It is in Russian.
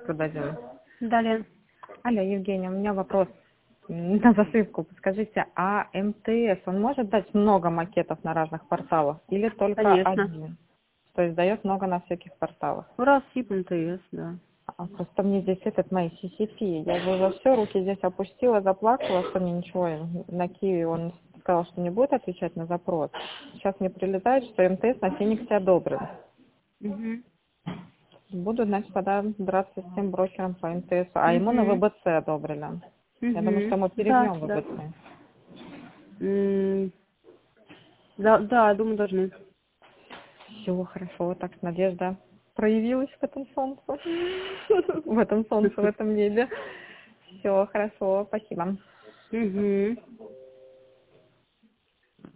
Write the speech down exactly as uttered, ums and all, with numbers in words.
продадим. Далее. Алло, Евгения, у меня вопрос на засыпку. Подскажите, а МТС, он может дать много макетов на разных порталах или только Конечно. один? То есть дает много на всяких порталах? Раз тип МТС, да. А, просто мне здесь этот мои си си пи. Я уже за все руки здесь опустила, заплакала, что мне ничего на Киви. Он сказал, что не будет отвечать на запрос. Сейчас мне прилетает, что МТС на Фениксе одобрен. Угу. Буду, значит, тогда драться с тем брокером по МТС. А ему на Угу. ВБЦ одобрили. Я думаю, что Угу. мы Да, перебьем да. ВБЦ. М, Да, да, думаю, должны. Все хорошо, так надежда проявилась в этом солнце. В этом солнце, в этом небе. Все хорошо, спасибо. Угу.